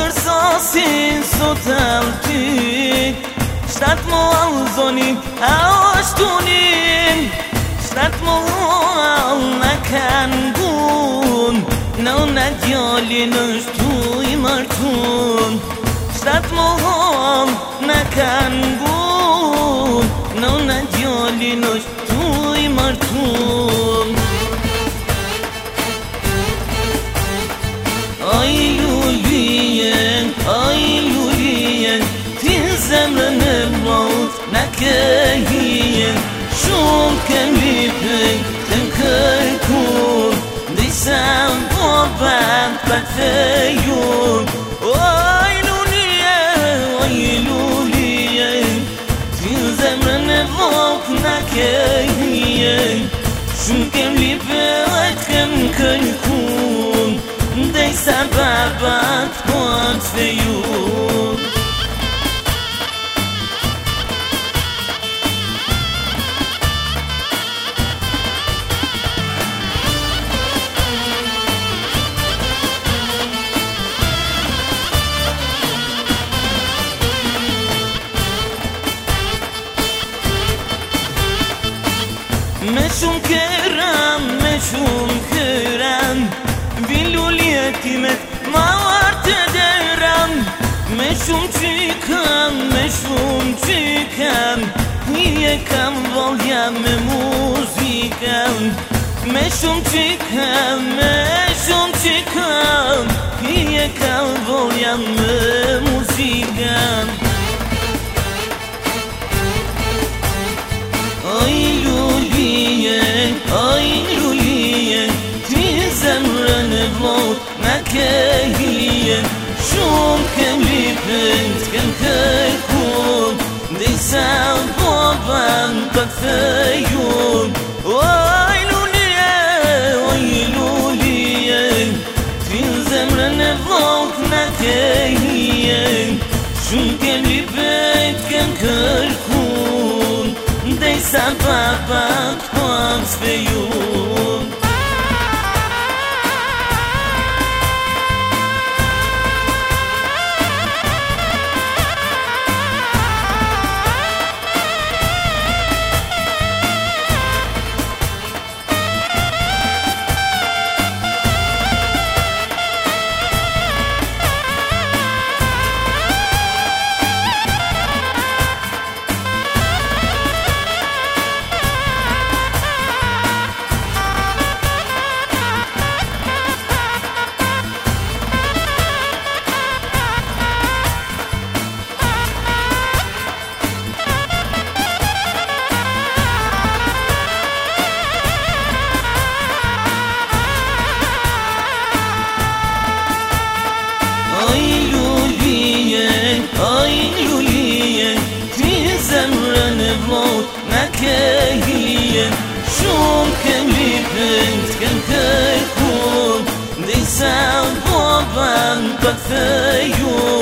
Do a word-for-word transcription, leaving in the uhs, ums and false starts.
Përsosin sot altin Shtat mo alzonin a oshtunin Shtat mo al në kanë gun Në në djallin është tu i martun Shtat mo al në kanë gun Në në djallin është tu i martun Aj lulien, aj lulien Ti zemrën e mot në këhien Shumë kem lipën të kërkun Disa po band për të jun Aj lulien, aj lulien Ti zemrën e mot në këhien Shumë kem lipën të kërkun Dejsa babat po të jun Me shumë këram, me shumë këram Vilulljetimet ma artë dëram Me shumë qykam, me shumë qykam Nije kam volja me muzikam Me shumë qykam, me shumë qykam Nije kam volja me muzikam Oj lulije, oj lulije Ti zemrën e vlot në këhien Shumë kem lipën të kem kërkun Disa po ban për të jun Oj lulije, oj lulije Ti zemrën e vlot në këhien Shumë kem lipën të kem kërkun Dejsa papat po të jun Aj lulije, ti zemrën e vlot në këhien Shumë kem lipën të kem kërkun Disa po ban për të jun